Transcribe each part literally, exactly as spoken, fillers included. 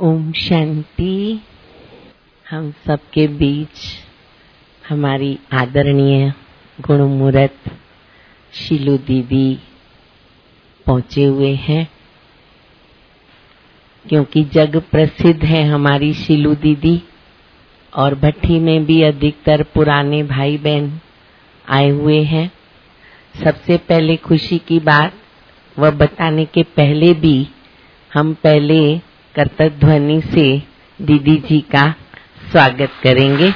ओम शांति। हम सबके बीच हमारी आदरणीय गुणमूर्त शीलू दीदी पहुंचे हुए हैं, क्योंकि जग प्रसिद्ध है हमारी शीलू दीदी, और भट्टी में भी अधिकतर पुराने भाई बहन आए हुए हैं। सबसे पहले खुशी की बात वह बताने के पहले भी हम पहले कर्तव्य ध्वनि से दीदी जी का स्वागत करेंगे।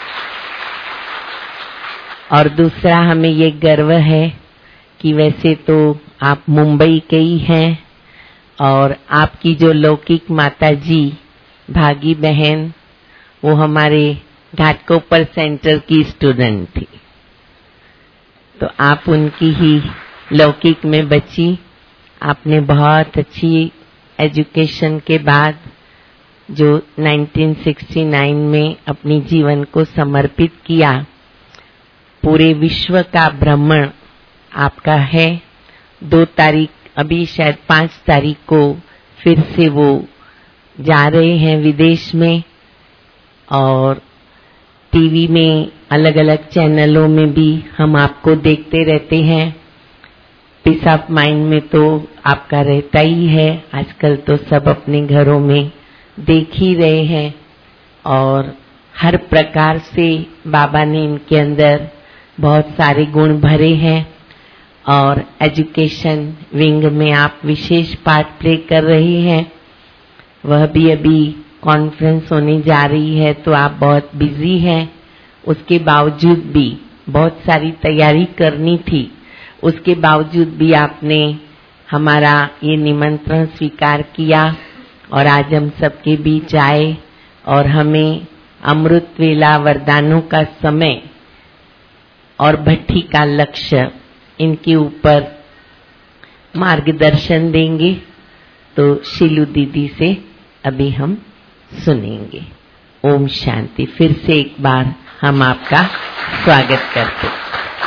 और दूसरा, हमें ये गर्व है कि वैसे तो आप मुंबई के ही हैं, और आपकी जो लौकिक माता जी भागी बहन वो हमारे घाटकोपर सेंटर की स्टूडेंट थी, तो आप उनकी ही लौकिक में बची। आपने बहुत अच्छी एजुकेशन के बाद जो उन्नीस सौ उनहत्तर में अपनी जीवन को समर्पित किया, पूरे विश्व का भ्रमण आपका है। दो तारीख, अभी शायद पांच तारीख को फिर से वो जा रहे हैं विदेश में, और टीवी में अलग अलग चैनलों में भी हम आपको देखते रहते हैं। पीस ऑफ माइंड में तो आपका रहता ही है, आजकल तो सब अपने घरों में देख ही रहे हैं, और हर प्रकार से बाबा ने इनके अंदर बहुत सारे गुण भरे हैं। और एजुकेशन विंग में आप विशेष पार्ट प्ले कर रही हैं, वह भी अभी कॉन्फ्रेंस होने जा रही है, तो आप बहुत बिजी हैं। उसके बावजूद भी बहुत सारी तैयारी करनी थी, उसके बावजूद भी आपने हमारा ये निमंत्रण स्वीकार किया और आज हम सबके बीच आए, और हमें अमृत वेला वरदानों का समय और भट्टी का लक्ष्य इनके ऊपर मार्गदर्शन देंगे। तो शीलू दीदी से अभी हम सुनेंगे। ओम शांति। फिर से एक बार हम आपका स्वागत करते हैं।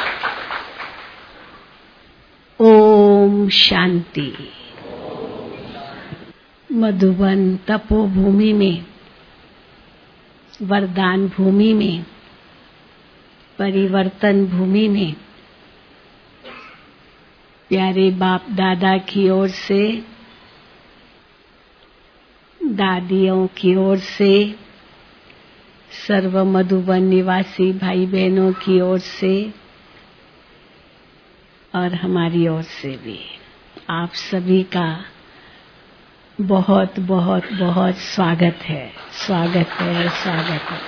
ओम शांति। मधुबन तपोभूमि में, वरदान भूमि में, परिवर्तन भूमि में प्यारे बाप दादा की ओर से, दादियों की ओर से, सर्व मधुबन निवासी भाई बहनों की ओर से और हमारी ओर से भी आप सभी का बहुत बहुत बहुत स्वागत है, स्वागत है, स्वागत है।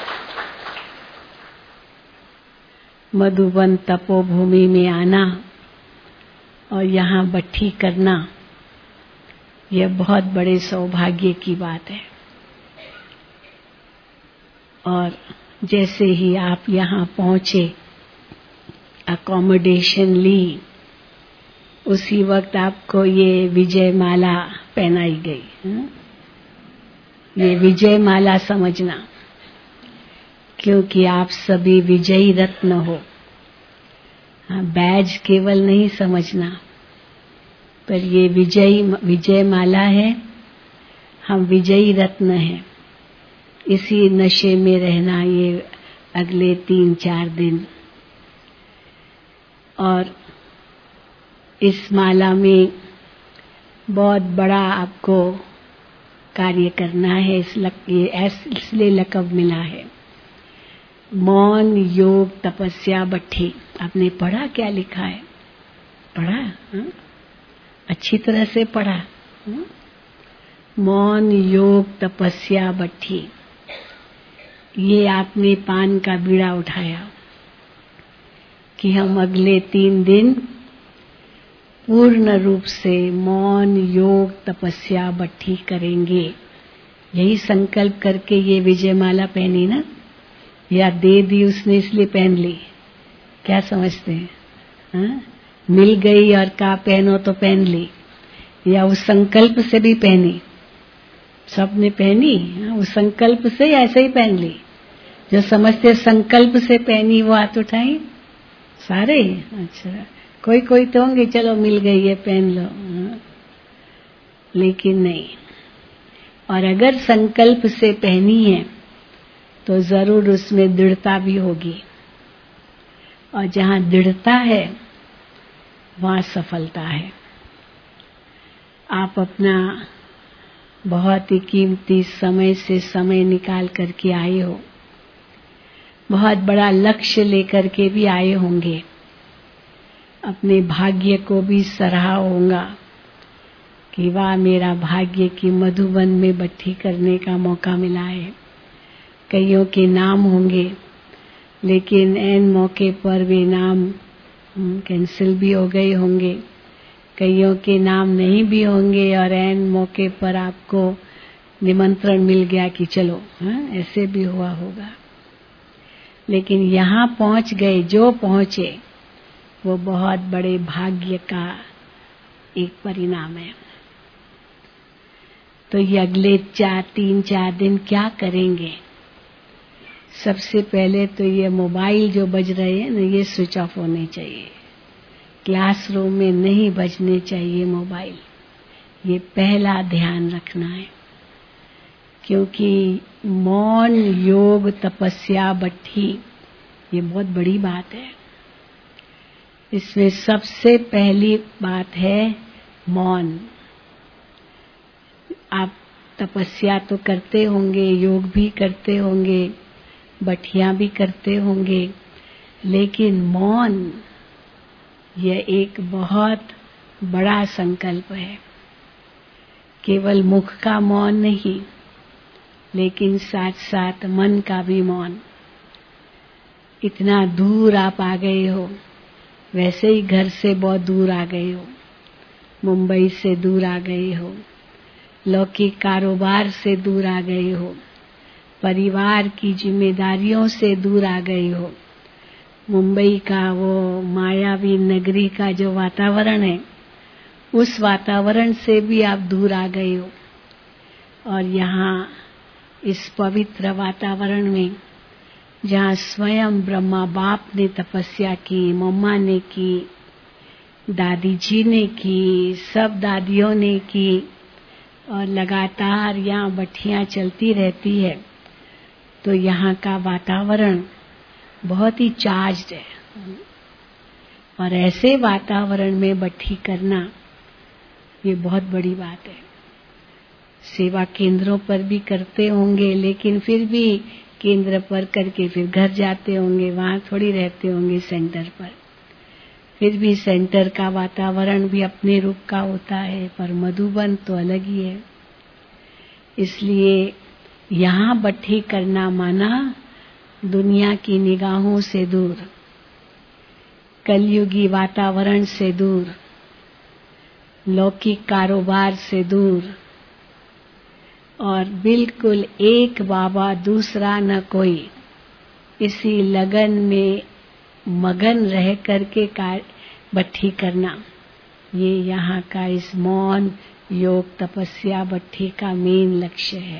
मधुबन तपोभूमि में आना और यहाँ भट्टी करना, यह बहुत बड़े सौभाग्य की बात है। और जैसे ही आप यहाँ पहुँचे, अकोमोडेशन ली, उसी वक्त आपको ये विजय माला पहनाई गई। हुँ? ये विजय माला समझना, क्योंकि आप सभी विजयी रत्न हो। हाँ, बैज केवल नहीं समझना, पर ये विजयी विजय माला है। हम विजयी रत्न हैं। इसी नशे में रहना ये अगले तीन चार दिन। और इस माला में बहुत बड़ा आपको कार्य करना है, इस लक, ये इसलिए लक़ब मिला है मौन योग तपस्या भट्टी। आपने पढ़ा क्या लिखा है? पढ़ा? हा? अच्छी तरह से पढ़ा? हा? मौन योग तपस्या भट्टी। ये आपने पान का बीड़ा उठाया कि हम अगले तीन दिन पूर्ण रूप से मौन योग तपस्या भट्टी करेंगे। यही संकल्प करके ये विजय माला पहनी ना, या दे दी उसने इसलिए पहन ली? क्या समझते हैं? हा? मिल गई और कहा पहनो तो पहन ली, या उस संकल्प से भी पहनी? सबने पहनी, उस संकल्प से ऐसे ही पहन ली। जो समझते संकल्प से पहनी वो हाथ उठाई सारे। अच्छा, कोई कोई तो होंगे चलो मिल गई है पहन लो, लेकिन नहीं, और अगर संकल्प से पहनी है तो जरूर उसमें दृढ़ता भी होगी, और जहाँ दृढ़ता है वहाँ सफलता है। आप अपना बहुत ही कीमती समय से समय निकाल करके आए हो, बहुत बड़ा लक्ष्य लेकर के भी आए होंगे, अपने भाग्य को भी सराहा होगा कि वाह मेरा भाग्य की मधुबन में बट्ठी करने का मौका मिला है। कईयों के नाम होंगे लेकिन ऐन मौके पर वे नाम कैंसिल भी हो गए होंगे, कईयों के नाम नहीं भी होंगे और ऐन मौके पर आपको निमंत्रण मिल गया कि चलो, हाँ ऐसे भी हुआ होगा। लेकिन यहाँ पहुँच गए, जो पहुँचे वो बहुत बड़े भाग्य का एक परिणाम है। तो ये अगले चार तीन चार दिन क्या करेंगे? सबसे पहले तो ये मोबाइल जो बज रहे हैं ना, ये स्विच ऑफ होने चाहिए। क्लासरूम में नहीं बजने चाहिए मोबाइल, ये पहला ध्यान रखना है। क्योंकि मौन योग तपस्या बट्ठी ये बहुत बड़ी बात है। इसमें सबसे पहली बात है मौन। आप तपस्या तो करते होंगे, योग भी करते होंगे, बठिया भी करते होंगे, लेकिन मौन यह एक बहुत बड़ा संकल्प है। केवल मुख का मौन नहीं, लेकिन साथ साथ मन का भी मौन। इतना दूर आप आ गए हो, वैसे ही घर से बहुत दूर आ गए हो, मुंबई से दूर आ गए हो, लौकिक कारोबार से दूर आ गए हो, परिवार की जिम्मेदारियों से दूर आ गए हो। मुंबई का वो मायावी नगरी का जो वातावरण है, उस वातावरण से भी आप दूर आ गए हो, और यहाँ इस पवित्र वातावरण में जहाँ स्वयं ब्रह्मा बाप ने तपस्या की, मम्मा ने की, दादी जी ने की, सब दादियों ने की, और लगातार यहाँ बठियाँ चलती रहती है, तो यहाँ का वातावरण बहुत ही चार्ज्ड है। और ऐसे वातावरण में बट्ठी करना ये बहुत बड़ी बात है। सेवा केंद्रों पर भी करते होंगे, लेकिन फिर भी केंद्र पर करके फिर घर जाते होंगे, वहाँ थोड़ी रहते होंगे सेंटर पर। फिर भी सेंटर का वातावरण भी अपने रूप का होता है, पर मधुबन तो अलग ही है। इसलिए यहाँ बट्ठी करना माना दुनिया की निगाहों से दूर, कलयुगी वातावरण से दूर, लौकिक कारोबार से दूर, और बिल्कुल एक बाबा दूसरा न कोई, इसी लगन में मगन रह करके बट्ठी करना, ये यहाँ का इस मौन योग तपस्या बट्ठी का मेन लक्ष्य है।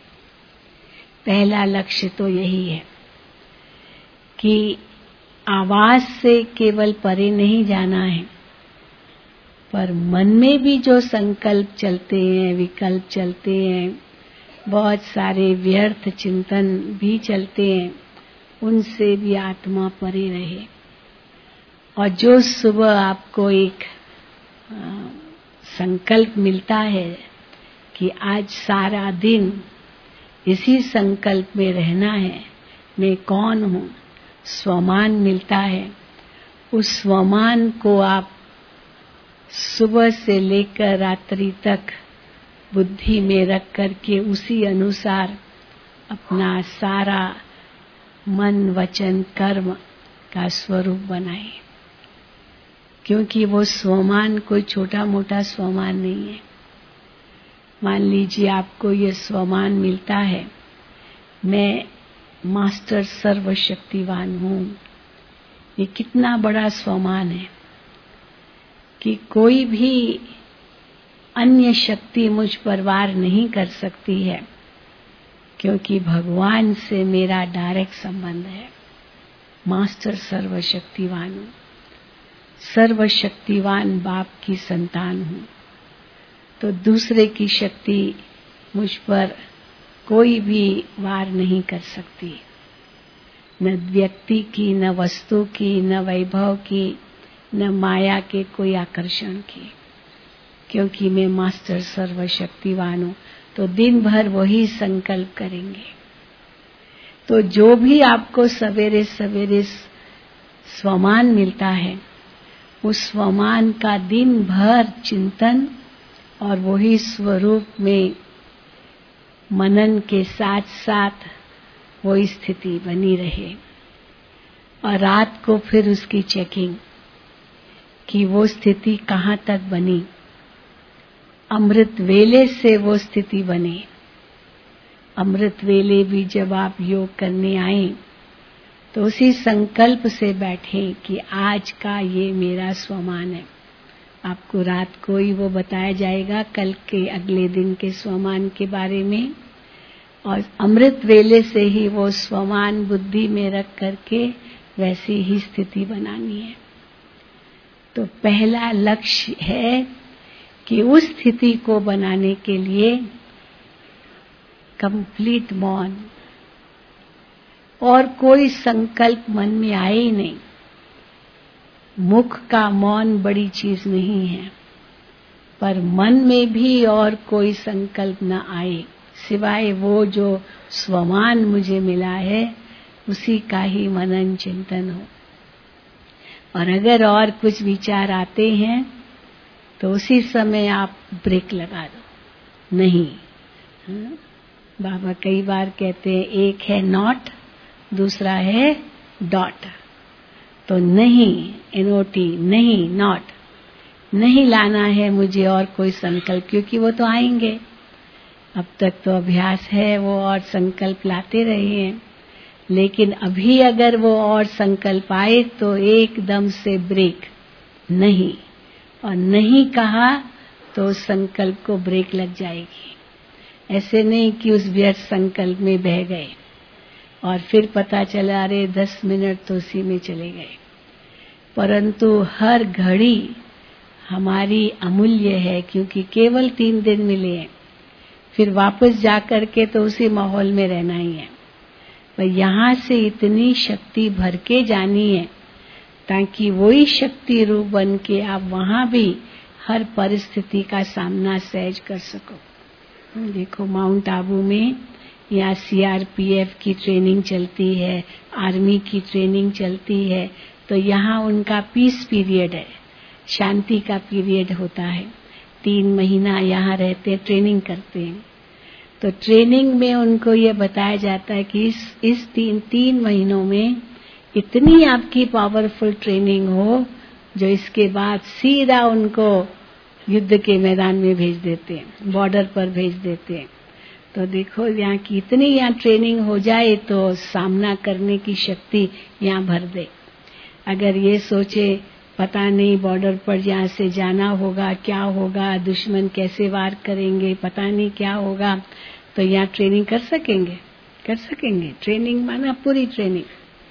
पहला लक्ष्य तो यही है कि आवाज से केवल परे नहीं जाना है, पर मन में भी जो संकल्प चलते हैं, विकल्प चलते हैं, बहुत सारे व्यर्थ चिंतन भी चलते हैं, उनसे भी आत्मा परे रहे। और जो सुबह आपको एक आ, संकल्प मिलता है कि आज सारा दिन इसी संकल्प में रहना है, मैं कौन हूँ, स्वमान मिलता है, उस स्वमान को आप सुबह से लेकर रात्रि तक बुद्धि में रख करके उसी अनुसार अपना सारा मन वचन कर्म का स्वरूप बनाए। क्योंकि वो स्वमान कोई छोटा मोटा स्वमान नहीं है। मान लीजिए आपको ये स्वमान मिलता है, मैं मास्टर सर्वशक्तिवान हूँ। ये कितना बड़ा स्वमान है कि कोई भी अन्य शक्ति मुझ पर वार नहीं कर सकती है, क्योंकि भगवान से मेरा डायरेक्ट संबंध है। मास्टर सर्वशक्तिवान हूँ, सर्वशक्तिवान बाप की संतान हूँ। तो दूसरे की शक्ति मुझ पर कोई भी वार नहीं कर सकती, न व्यक्ति की, न वस्तु की, न वैभव की, न माया के कोई आकर्षण की, क्योंकि मैं मास्टर सर्वशक्तिवान हूँ। तो दिन भर वही संकल्प करेंगे। तो जो भी आपको सवेरे सवेरे स्वमान मिलता है, उस स्वमान का दिन भर चिंतन और वही स्वरूप में मनन के साथ साथ वही स्थिति बनी रहे, और रात को फिर उसकी चेकिंग कि वो स्थिति कहाँ तक बनी, अमृत वेले से वो स्थिति बने। अमृत वेले भी जब आप योग करने आए तो उसी संकल्प से बैठे कि आज का ये मेरा स्वमान है। आपको रात को ही वो बताया जाएगा कल के अगले दिन के स्वमान के बारे में, और अमृत वेले से ही वो स्वमान बुद्धि में रख करके वैसी ही स्थिति बनानी है। तो पहला लक्ष्य है कि उस स्थिति को बनाने के लिए कंप्लीट मौन, और कोई संकल्प मन में आए ही नहीं। मुख का मौन बड़ी चीज नहीं है, पर मन में भी और कोई संकल्प न आए सिवाय वो जो स्वमान मुझे मिला है उसी का ही मनन चिंतन हो। और अगर और कुछ विचार आते हैं तो उसी समय आप ब्रेक लगा दो। नहीं, हाँ? बाबा कई बार कहते हैं एक है नॉट, दूसरा है डॉट। तो नहीं, एनओटी नहीं, नॉट नहीं लाना है मुझे और कोई संकल्प, क्योंकि वो तो आएंगे। अब तक तो अभ्यास है वो और संकल्प लाते रहे हैं, लेकिन अभी अगर वो और संकल्प आए तो एकदम से ब्रेक। नहीं, और नहीं कहा तो उस संकल्प को ब्रेक लग जाएगी। ऐसे नहीं कि उस व्यर्थ संकल्प में बह गए और फिर पता चला अरे दस मिनट तो उसी में चले गए। परंतु हर घड़ी हमारी अमूल्य है, क्योंकि केवल तीन दिन मिले हैं, फिर वापस जाकर के तो उसी माहौल में रहना ही है। पर यहाँ से इतनी शक्ति भर के जानी है ताकि वही शक्ति रूप बन के आप वहाँ भी हर परिस्थिति का सामना सहज कर सको। देखो माउंट आबू में यहाँ सीआरपीएफ की ट्रेनिंग चलती है, आर्मी की ट्रेनिंग चलती है, तो यहाँ उनका पीस पीरियड है, शांति का पीरियड होता है। तीन महीना यहाँ रहते, ट्रेनिंग करते हैं। तो ट्रेनिंग में उनको ये बताया जाता है कि इस इस तीन तीन महीनों में इतनी आपकी पावरफुल ट्रेनिंग हो जो इसके बाद सीधा उनको युद्ध के मैदान में भेज देते हैं, बॉर्डर पर भेज देते हैं। तो देखो यहाँ की इतनी यहाँ ट्रेनिंग हो जाए तो सामना करने की शक्ति यहाँ भर दे। अगर ये सोचे पता नहीं बॉर्डर पर यहाँ से जाना होगा, क्या होगा, दुश्मन कैसे वार करेंगे, पता नहीं क्या होगा, तो यहाँ ट्रेनिंग कर सकेंगे कर सकेंगे ट्रेनिंग माना पूरी ट्रेनिंग।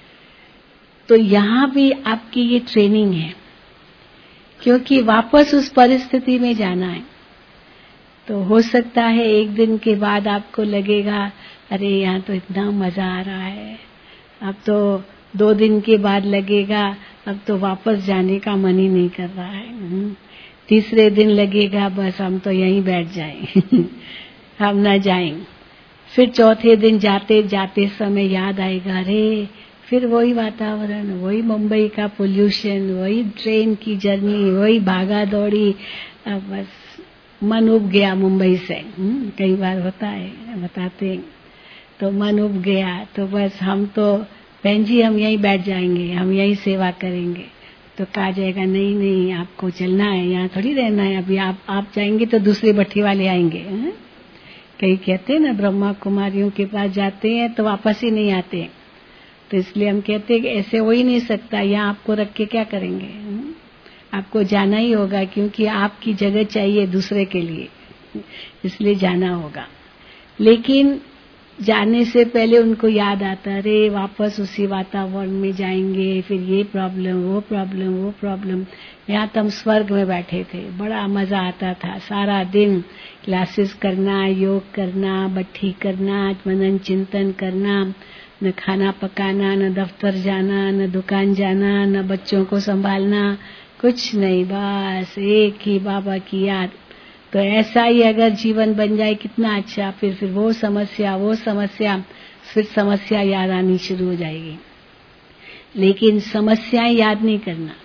तो यहाँ भी आपकी ये ट्रेनिंग है, क्योंकि वापस उस परिस्थिति में जाना है। तो हो सकता है एक दिन के बाद आपको लगेगा अरे यहाँ तो इतना मजा आ रहा है, अब तो दो दिन के बाद लगेगा अब तो वापस जाने का मन ही नहीं कर रहा है। तीसरे दिन लगेगा बस हम तो यहीं बैठ जाएं हम ना जाएं। फिर चौथे दिन जाते जाते समय याद आएगा अरे फिर वही वातावरण, वही मुंबई का पोल्यूशन, वही ट्रेन की जर्नी, वही भागा दौड़ी, अब बस मन उब गया मुंबई से। कई बार होता है, बताते तो मन उब गया तो बस हम तो बहन जी हम यहीं बैठ जाएंगे, हम यहीं सेवा करेंगे। तो कहा जाएगा नहीं नहीं आपको चलना है, यहाँ थोड़ी रहना है, अभी आप आप जाएंगे तो दूसरे भट्टी वाले आएंगे। है? कई कहते हैं ना ब्रह्मा कुमारियों के पास जाते हैं तो वापस ही नहीं आते, तो इसलिए हम कहते हैं कि ऐसे हो ही नहीं सकता, यहाँ आपको रख के क्या करेंगे। है? आपको जाना ही होगा, क्योंकि आपकी जगह चाहिए दूसरे के लिए, इसलिए जाना होगा। लेकिन जाने से पहले उनको याद आता, अरे वापस उसी वातावरण में जाएंगे, फिर ये प्रॉब्लम वो प्रॉब्लम वो प्रॉब्लम। यहाँ तो हम स्वर्ग में बैठे थे, बड़ा मजा आता था। सारा दिन क्लासेस करना, योग करना, बट्ठी करना, मनन चिंतन करना, न खाना पकाना, न दफ्तर जाना, न दुकान जाना, न बच्चों को संभालना, कुछ नहीं, बस एक ही बाबा की याद। तो ऐसा ही अगर जीवन बन जाए कितना अच्छा। फिर फिर वो समस्या वो समस्या फिर समस्या याद आनी शुरू हो जाएगी। लेकिन समस्याएं याद नहीं करना,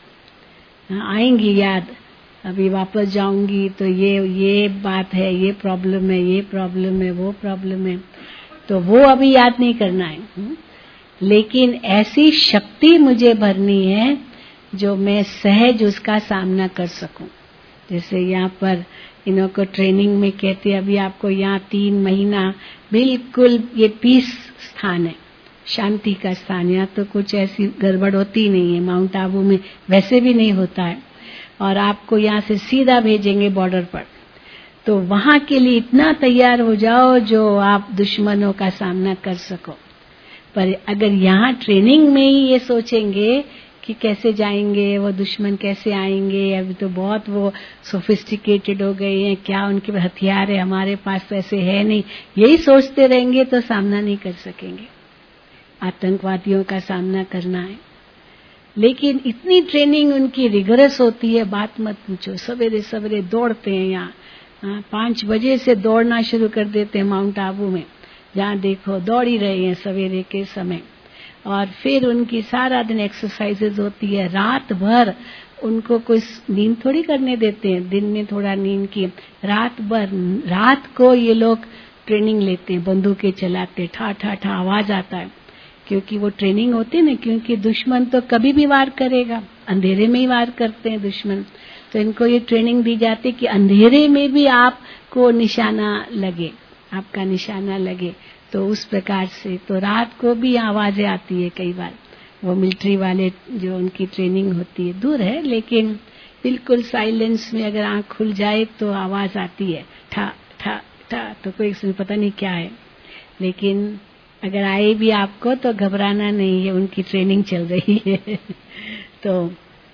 आएंगी याद। अभी वापस जाऊंगी तो ये ये बात है, ये प्रॉब्लम है, ये प्रॉब्लम है, वो प्रॉब्लम है, तो वो अभी याद नहीं करना है। लेकिन ऐसी शक्ति मुझे भरनी है जो मैं सहज उसका सामना कर सकूं। जैसे यहाँ पर इन्हों को ट्रेनिंग में कहते हैं, अभी आपको यहाँ तीन महीना बिल्कुल ये पीस स्थान है, शांति का स्थान। यहाँ तो कुछ ऐसी गड़बड़ होती नहीं है, माउंट आबू में वैसे भी नहीं होता है। और आपको यहाँ से सीधा भेजेंगे बॉर्डर पर, तो वहां के लिए इतना तैयार हो जाओ जो आप दुश्मनों का सामना कर सको। पर अगर यहाँ ट्रेनिंग में ही ये सोचेंगे कि कैसे जाएंगे, वो दुश्मन कैसे आएंगे, अभी तो बहुत वो सोफिस्टिकेटेड हो गए हैं, क्या उनके हथियार है, हमारे पास तो ऐसे है नहीं, यही सोचते रहेंगे तो सामना नहीं कर सकेंगे। आतंकवादियों का सामना करना है। लेकिन इतनी ट्रेनिंग उनकी रिगरस होती है, बात मत पूछो। सवेरे सवेरे दौड़ते हैं यहाँ, पांच बजे से दौड़ना शुरू कर देते हैं माउंट आबू में, जहाँ देखो दौड़ ही रहे हैं सवेरे के समय। और फिर उनकी सारा दिन एक्सरसाइजेज होती है, रात भर उनको कोई नींद थोड़ी करने देते हैं, दिन में थोड़ा नींद की, रात भर रात को ये लोग ट्रेनिंग लेते हैं, बंदूकें चलाते, ठा ठा ठा आवाज आता है, क्योंकि वो ट्रेनिंग होती है ना। क्योंकि दुश्मन तो कभी भी वार करेगा, अंधेरे में ही वार करते हैं दुश्मन। तो इनको ये ट्रेनिंग दी जाती है कि अंधेरे में भी आपको निशाना लगे, आपका निशाना लगे। तो उस प्रकार से तो रात को भी आवाजें आती है कई बार। वो मिलिट्री वाले जो उनकी ट्रेनिंग होती है, दूर है लेकिन बिल्कुल साइलेंस में अगर आंख खुल जाए तो आवाज आती है, ठा ठा ठा, तो कोई इसमें पता नहीं क्या है। लेकिन अगर आए भी आपको तो घबराना नहीं है, उनकी ट्रेनिंग चल रही है। तो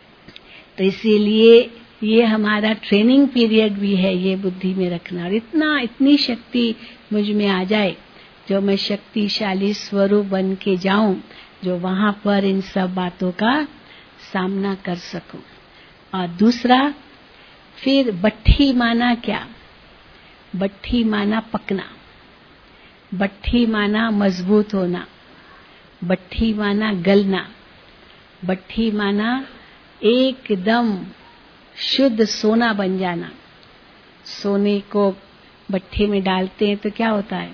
तो इसीलिए ये हमारा ट्रेनिंग पीरियड भी है, ये बुद्धि में रखना। और इतना इतनी शक्ति मुझ में आ जाए जो मैं शक्तिशाली स्वरूप बन के जाऊं, जो वहां पर इन सब बातों का सामना कर सकूं। और दूसरा, फिर बट्ठी माना क्या? बट्ठी माना पकना, बट्ठी माना मजबूत होना, बट्ठी माना गलना, बट्ठी माना एकदम शुद्ध सोना बन जाना। सोने को भट्ठे में डालते हैं तो क्या होता है?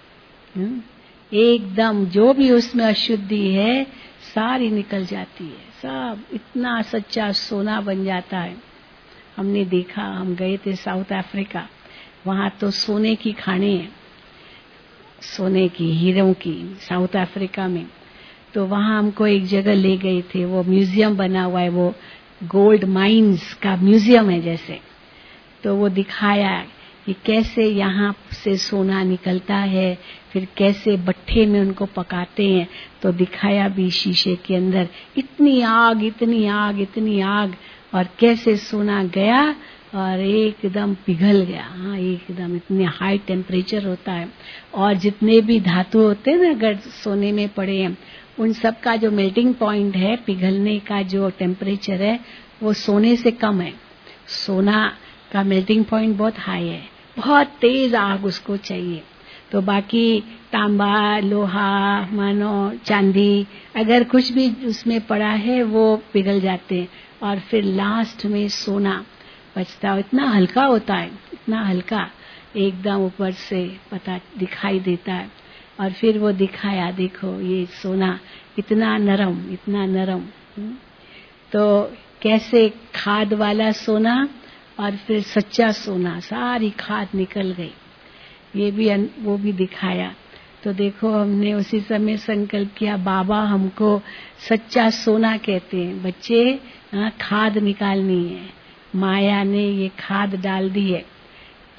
एकदम जो भी उसमें अशुद्धि है सारी निकल जाती है, सब इतना सच्चा सोना बन जाता है। हमने देखा, हम गए थे साउथ अफ्रीका, वहां तो सोने की खाने हैं, सोने की, हीरों की, साउथ अफ्रीका में। तो वहां हमको एक जगह ले गए थे, वो म्यूजियम बना हुआ है, वो गोल्ड माइंस का म्यूजियम है जैसे। तो वो दिखाया कि कैसे यहाँ से सोना निकलता है, फिर कैसे भट्ठे में उनको पकाते हैं। तो दिखाया भी शीशे के अंदर, इतनी आग इतनी आग इतनी आग, और कैसे सोना गया और एकदम पिघल गया। हाँ, एकदम इतने हाई टेम्परेचर होता है। और जितने भी धातु होते हैं ना, अगर सोने में पड़े हैं, उन सब का जो मेल्टिंग पॉइंट है, पिघलने का जो टेम्परेचर है, वो सोने से कम है। सोना का मेल्टिंग पॉइंट बहुत हाई है, बहुत तेज आग उसको चाहिए। तो बाकी तांबा, लोहा, मानो चांदी, अगर कुछ भी उसमें पड़ा है वो पिघल जाते हैं। और फिर लास्ट में सोना बचता है, इतना हल्का होता है, इतना हल्का, एकदम ऊपर से पता दिखाई देता है। और फिर वो दिखाया, देखो ये सोना इतना नरम, इतना नरम। तो कैसे खाद वाला सोना और फिर सच्चा सोना, सारी खाद निकल गई, ये भी वो भी दिखाया। तो देखो, हमने उसी समय संकल्प किया, बाबा हमको सच्चा सोना कहते हैं। बच्चे, खाद निकालनी है, माया ने ये खाद डाल दी है।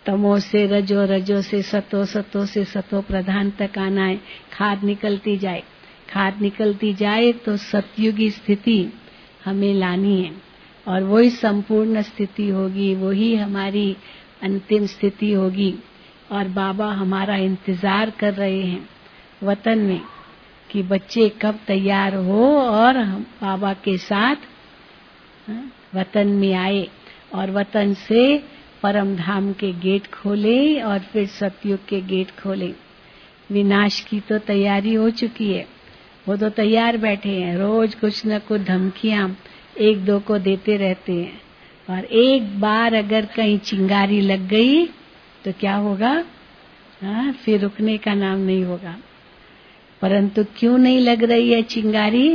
तमो से रजो, रजो से सतो, सतो से सतो प्रधान तक आना है। खाद निकलती जाए, खाद निकलती जाए तो सतयुगी स्थिति हमें लानी है और वही संपूर्ण स्थिति होगी, वही हमारी अंतिम स्थिति होगी। और बाबा हमारा इंतजार कर रहे हैं वतन में कि बच्चे कब तैयार हो और हम बाबा के साथ वतन में आए और वतन से परम धाम के गेट खोले और फिर सतयुग के गेट खोले। विनाश की तो तैयारी हो चुकी है, वो तो तैयार बैठे हैं, रोज कुछ न कुछ धमकियां एक दो को देते रहते हैं। और एक बार अगर कहीं चिंगारी लग गई तो क्या होगा? हाँ, फिर रुकने का नाम नहीं होगा। परंतु क्यों नहीं लग रही है चिंगारी?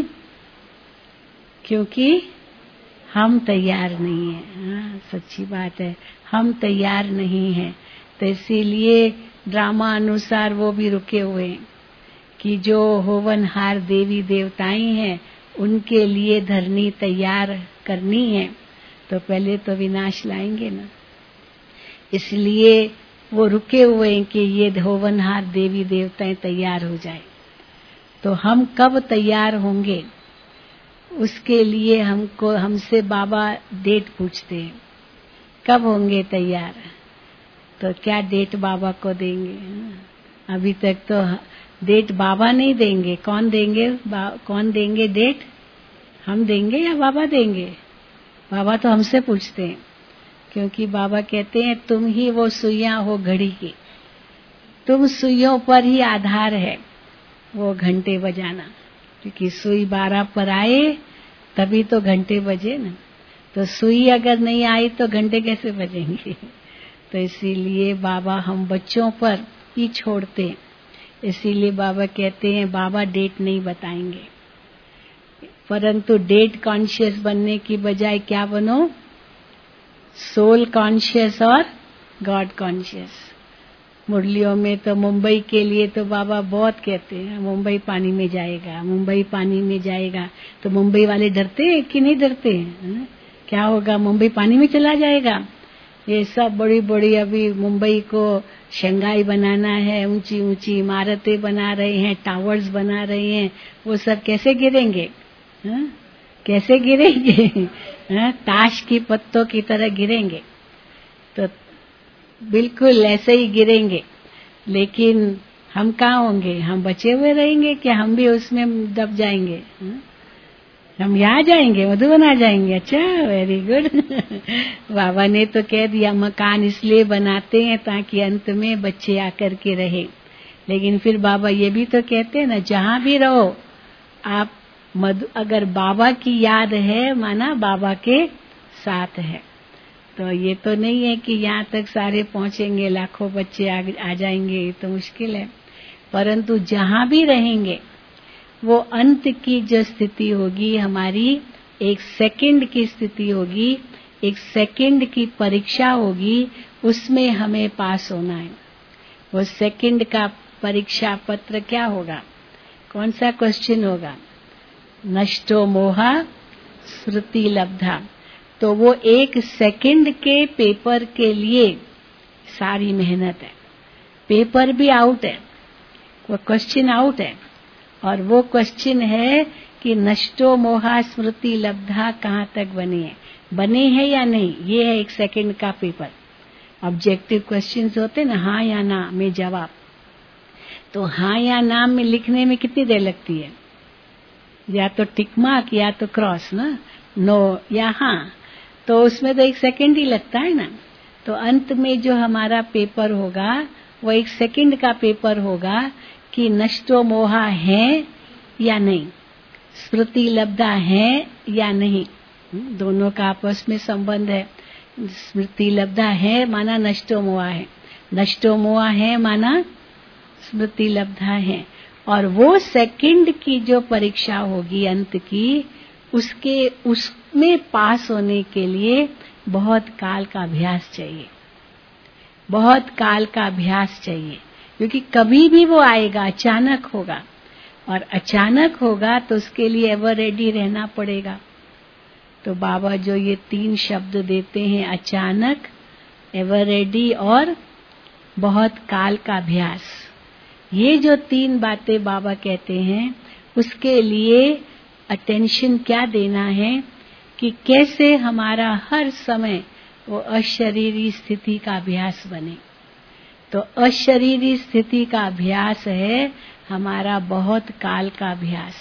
क्योंकि हम तैयार नहीं हैं। हाँ, सच्ची बात है, हम तैयार नहीं हैं। तो इसीलिए ड्रामा अनुसार वो भी रुके हुए हैं कि जो होवनहार देवी देवताएं हैं उनके लिए धरनी तैयार करनी है, तो पहले तो विनाश लाएंगे ना। इसलिए वो रुके हुए हैं कि ये होवनहार देवी देवताएं तैयार हो जाए। तो हम कब तैयार होंगे उसके लिए हमको हमसे बाबा डेट पूछते हैं, कब होंगे तैयार? तो क्या डेट बाबा को देंगे? अभी तक तो डेट बाबा नहीं देंगे। कौन देंगे? कौन देंगे डेट? हम देंगे या बाबा देंगे? बाबा तो हमसे पूछते हैं, क्योंकि बाबा कहते हैं तुम ही वो सुइयां हो घड़ी की, तुम सुइयों पर ही आधार है वो घंटे बजाना, क्योंकि सुई बारह पर आए तभी तो घंटे बजे ना। तो सुई अगर नहीं आई तो घंटे कैसे बजेंगे? तो इसीलिए बाबा हम बच्चों पर ही छोड़ते हैं। इसीलिए बाबा कहते हैं बाबा डेट नहीं बताएंगे, परंतु डेट कॉन्शियस बनने की बजाय क्या बनो? सोल कॉन्शियस और गॉड कॉन्शियस। मुरलियों में तो मुंबई के लिए तो बाबा बहुत कहते हैं मुंबई पानी में जाएगा, मुंबई पानी में जाएगा। तो मुंबई वाले डरते हैं कि नहीं डरते हैं? क्या होगा? मुंबई पानी में चला जाएगा। ये सब बड़ी बड़ी अभी मुंबई को शंघाई बनाना है, ऊंची ऊंची इमारतें बना रहे हैं, टावर्स बना रहे हैं, वो सब कैसे गिरेंगे? हा? कैसे गिरेंगे? हा? ताश की पत्तों की तरह गिरेंगे। तो बिल्कुल ऐसे ही गिरेंगे। लेकिन हम कहाँ होंगे? हम बचे हुए रहेंगे कि हम भी उसमें दब जाएंगे? हा? हम यहाँ जाएंगे, मधुबन आ जाएंगे। अच्छा, वेरी गुड। बाबा ने तो कह दिया मकान इसलिए बनाते हैं ताकि अंत में बच्चे आकर के रहे। लेकिन फिर बाबा ये भी तो कहते हैं ना, जहाँ भी रहो आप मधु अगर बाबा की याद है माना बाबा के साथ है। तो ये तो नहीं है कि यहाँ तक सारे पहुँचेंगे, लाखों बच्चे आ, आ जाएंगे, ये तो मुश्किल है। परंतु जहाँ भी रहेंगे वो अंत की जो स्थिति होगी हमारी, एक सेकंड की स्थिति होगी, एक सेकंड की परीक्षा होगी, उसमें हमें पास होना है। वो सेकंड का परीक्षा पत्र क्या होगा? कौन सा क्वेश्चन होगा? नष्टो मोहा स्मृति लब्धा। तो वो एक सेकंड के पेपर के लिए सारी मेहनत है। पेपर भी आउट है, वो क्वेश्चन आउट है, और वो क्वेश्चन है कि नष्टो मोहा स्मृति लब्धा कहाँ तक बने हैं, बने हैं या नहीं। ये है एक सेकंड का पेपर। ऑब्जेक्टिव क्वेश्चंस होते ना, हाँ या ना में जवाब। तो हाँ या ना में लिखने में कितनी देर लगती है? या तो टिक मार्क या तो क्रॉस ना, नो या हाँ, तो उसमें तो एक सेकंड ही लगता है ना। तो अंत में जो हमारा पेपर होगा वो एक सेकंड का पेपर होगा कि नष्टो मोहा है या नहीं, स्मृति लब्धा है या नहीं। दोनों का आपस में संबंध है। स्मृति लब्धा है माना नष्टो मोहा है, नष्टो मोहा है माना स्मृति लब्धा है। और वो सेकंड की जो परीक्षा होगी अंत की, उसके उसमें पास होने के लिए बहुत काल का अभ्यास चाहिए, बहुत काल का अभ्यास चाहिए। क्योंकि कभी भी वो आएगा, अचानक होगा, और अचानक होगा तो उसके लिए एवर रेडी रहना पड़ेगा। तो बाबा जो ये तीन शब्द देते हैं, अचानक, एवर रेडी और बहुत काल का अभ्यास। ये जो तीन बातें बाबा कहते हैं, उसके लिए अटेंशन क्या देना है कि कैसे हमारा हर समय वो अशरीरी स्थिति का अभ्यास बने। तो अशरीरी स्थिति का अभ्यास है हमारा बहुत काल का अभ्यास।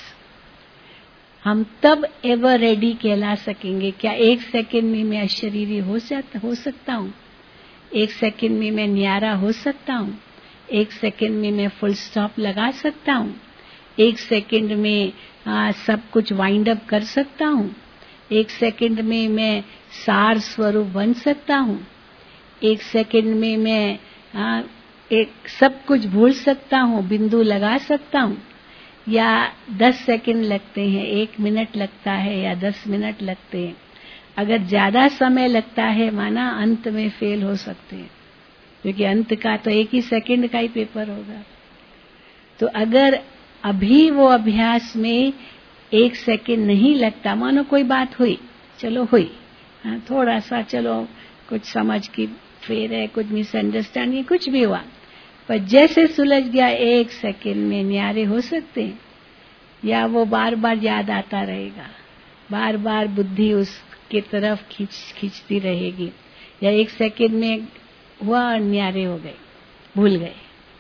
हम तब एवर रेडी कहला सकेंगे। क्या एक सेकंड में मैं अशरीरी हो सकता हो सकता हूँ? एक सेकंड में मैं न्यारा हो सकता हूँ? एक सेकंड में मैं फुल स्टॉप लगा सकता हूँ? एक सेकंड में आ, सब कुछ वाइंड अप कर सकता हूँ? एक सेकंड में मैं सार स्वरूप बन सकता हूँ? एक सेकंड में मैं आ, एक सब कुछ भूल सकता हूँ, बिंदु लगा सकता हूँ? या दस सेकंड लगते हैं, एक मिनट लगता है या दस मिनट लगते हैं? अगर ज्यादा समय लगता है माना अंत में फेल हो सकते हैं, क्योंकि अंत का तो एक ही सेकंड का ही पेपर होगा। तो अगर अभी वो अभ्यास में एक सेकंड नहीं लगता, मानो कोई बात हुई, चलो हुई, हाँ, थोड़ा सा चलो कुछ समझ की फेर है, कुछ मिसअंडरस्टैंडिंग, कुछ भी हुआ, पर जैसे सुलझ गया एक सेकंड में न्यारे हो सकते हैं? या वो बार बार याद आता रहेगा, बार बार बुद्धि उसके तरफ खींच खींचती रहेगी? या एक सेकंड में हुआ और न्यारे हो गए, भूल गए?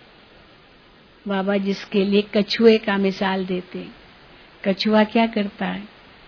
बाबा जिसके लिए कछुए का मिसाल देते हैं, कछुआ क्या करता है?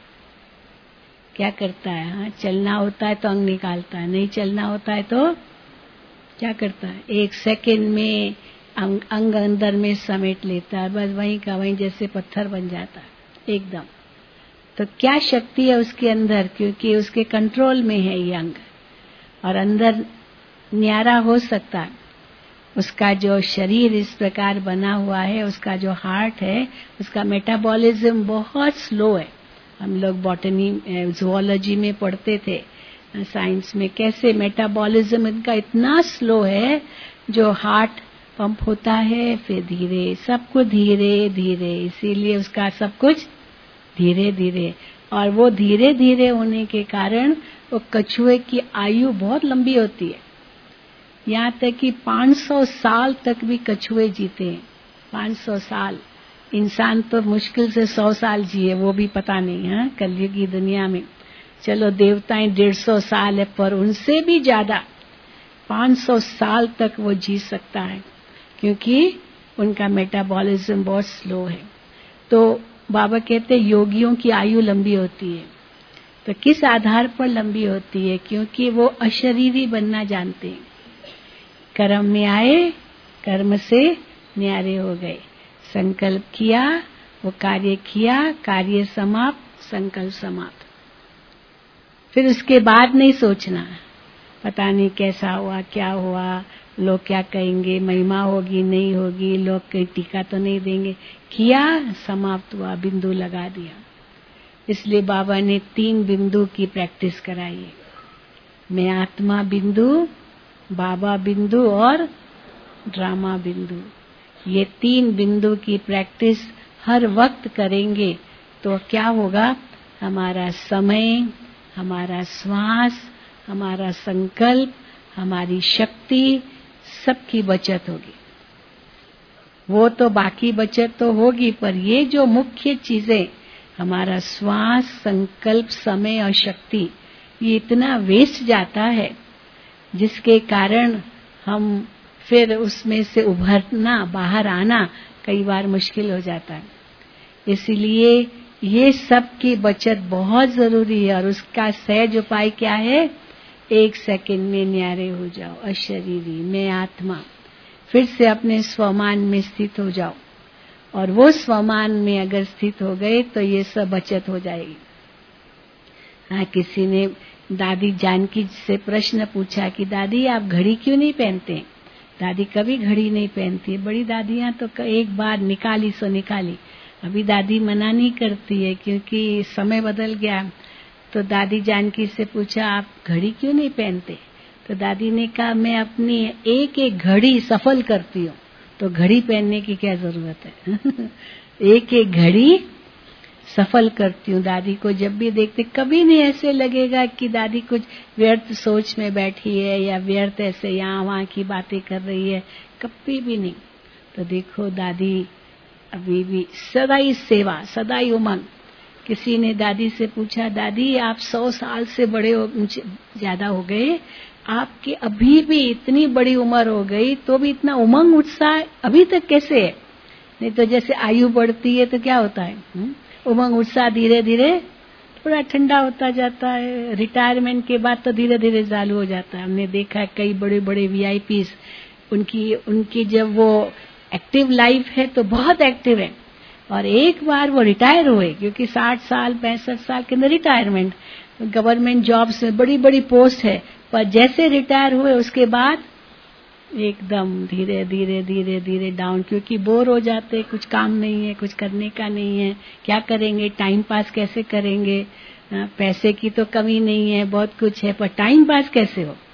क्या करता है? हाँ, चलना होता है तो अंग निकालता है, नहीं चलना होता है तो क्या करता है? एक सेकंड में अंग, अंग अंदर में समेट लेता है, बस वहीं का वहीं जैसे पत्थर बन जाता है एकदम। तो क्या शक्ति है उसके अंदर? क्योंकि उसके कंट्रोल में है ये अंग, और अंदर न्यारा हो सकता है। उसका जो शरीर इस प्रकार बना हुआ है, उसका जो हार्ट है, उसका मेटाबॉलिज्म बहुत स्लो है। हम लोग बॉटनी ज़ूलॉजी में पढ़ते थे, साइंस में, कैसे मेटाबॉलिज्म इनका इतना स्लो है, जो हार्ट पंप होता है फिर धीरे, सब कुछ धीरे धीरे, इसीलिए उसका सब कुछ धीरे धीरे, और वो धीरे धीरे होने के कारण वो कछुए की आयु बहुत लंबी होती है। यहाँ तक कि पाँच सौ साल तक भी कछुए जीते हैं। पाँच सौ साल। इंसान तो मुश्किल से सौ साल जिए, वो भी पता नहीं है कलयुग की दुनिया में। चलो देवताएं डेढ़ सौ साल है, पर उनसे भी ज्यादा पाँच सौ साल तक वो जी सकता है, क्योंकि उनका मेटाबॉलिज्म बहुत स्लो है। तो बाबा कहते योगियों की आयु लंबी होती है। तो किस आधार पर लंबी होती है? क्योंकि वो अशरीरी बनना जानते हैं। कर्म में आए, कर्म से न्यारे हो गए, संकल्प किया, वो कार्य किया, कार्य समाप्त, संकल्प समाप्त। फिर उसके बाद नहीं सोचना पता नहीं कैसा हुआ, क्या हुआ, लोग क्या कहेंगे, महिमा होगी नहीं होगी, लोग कहीं टीका तो नहीं देंगे। किया, समाप्त हुआ, बिंदु लगा दिया। इसलिए बाबा ने तीन बिंदु की प्रैक्टिस कराई है। मैं आत्मा बिंदु, बाबा बिंदु और ड्रामा बिंदु। ये तीन बिंदु की प्रैक्टिस हर वक्त करेंगे तो क्या होगा? हमारा समय, हमारा श्वास, हमारा संकल्प, हमारी शक्ति, सबकी बचत होगी। वो तो बाकी बचत तो होगी, पर ये जो मुख्य चीजें, हमारा श्वास, संकल्प, समय और शक्ति, ये इतना वेस्ट जाता है, जिसके कारण हम फिर उसमें से उभरना, बाहर आना कई बार मुश्किल हो जाता है। इसलिए ये सब की बचत बहुत जरूरी है। और उसका सहज उपाय क्या है? एक सेकंड में न्यारे हो जाओ, अशरीरी, मैं आत्मा। फिर से अपने स्वमान में स्थित हो जाओ, और वो स्वमान में अगर स्थित हो गए तो ये सब बचत हो जाएगी। हाँ, किसी ने दादी जानकी से प्रश्न पूछा कि दादी आप घड़ी क्यों नहीं पहनते? दादी कभी घड़ी नहीं पहनती। बड़ी दादियां तो एक बार निकाली सो निकाली। अभी दादी मना नहीं करती है, क्योंकि समय बदल गया। तो दादी जानकी से पूछा आप घड़ी क्यों नहीं पहनते? तो दादी ने कहा मैं अपनी एक एक घड़ी सफल करती हूँ, तो घड़ी पहनने की क्या जरूरत है? एक एक घड़ी सफल करती हूँ। दादी को जब भी देखते कभी नहीं ऐसे लगेगा कि दादी कुछ व्यर्थ सोच में बैठी है या व्यर्थ ऐसे यहाँ वहाँ की बातें कर रही है, कभी भी नहीं। तो देखो दादी अभी भी सदा ही सेवा, सदा ही उमंग। किसी ने दादी से पूछा, दादी आप सौ साल से बड़े हो, ज्यादा हो गए, आपकी अभी भी इतनी बड़ी उम्र हो गई तो भी इतना उमंग उत्साह अभी तक कैसे है? नहीं तो जैसे आयु बढ़ती है तो क्या होता है, हुँ? उमंग उत्साह धीरे धीरे थोड़ा ठंडा होता जाता है। रिटायरमेंट के बाद तो धीरे धीरे चालू हो जाता है। हमने देखा है कई बड़े बड़े वीआईपी, उनकी उनकी जब वो एक्टिव लाइफ है तो बहुत एक्टिव है, और एक बार वो रिटायर हुए, क्योंकि साठ साल पैंसठ साल के अंदर रिटायरमेंट, गवर्नमेंट जॉब्स में बड़ी बड़ी पोस्ट है, पर जैसे रिटायर हुए उसके बाद एकदम धीरे धीरे धीरे धीरे डाउन, क्योंकि बोर हो जाते, कुछ काम नहीं है, कुछ करने का नहीं है, क्या करेंगे, टाइम पास कैसे करेंगे, पैसे की तो कमी नहीं है, बहुत कुछ है, पर टाइम पास कैसे हो।